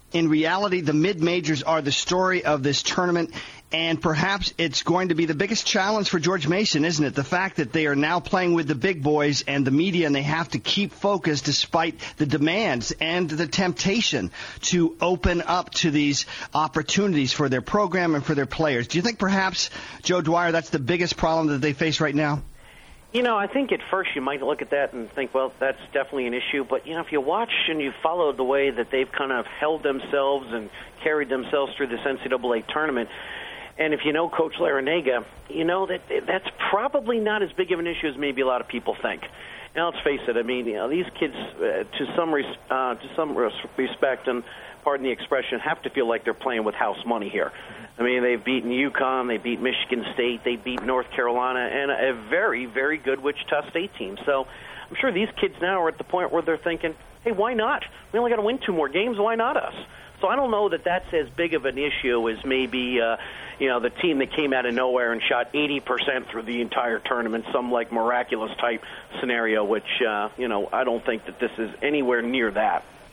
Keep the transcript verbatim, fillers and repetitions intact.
in reality, the mid-majors are the story of this tournament, and perhaps it's going to be the biggest challenge for George Mason, isn't it? The fact that they are now playing with the big boys and the media, and they have to keep focused despite the demands and the temptation to open up to these opportunities for their program and for their players. Do you think perhaps, Joe Dwyer, that's the biggest problem that they face right now? You know, I think at first you might look at that and think, well, that's definitely an issue. But, you know, if you watch and you follow the way that they've kind of held themselves and carried themselves through this N C double A tournament, and if you know Coach Larrañaga, you know that that's probably not as big of an issue as maybe a lot of people think. Now, let's face it. I mean, you know, these kids, uh, to some res- uh, to some res- respect, and pardon the expression, have to feel like they're playing with house money here. I mean, they've beaten UConn, they beat Michigan State, they beat North Carolina, and a very, very good Wichita State team. So I'm sure these kids now are at the point where they're thinking, hey, why not? We only got to win two more games. Why not us? So I don't know that that's as big of an issue as maybe, uh, you know, the team that came out of nowhere and shot eighty percent through the entire tournament, some like miraculous type scenario, which, uh, you know, I don't think that this is anywhere near that.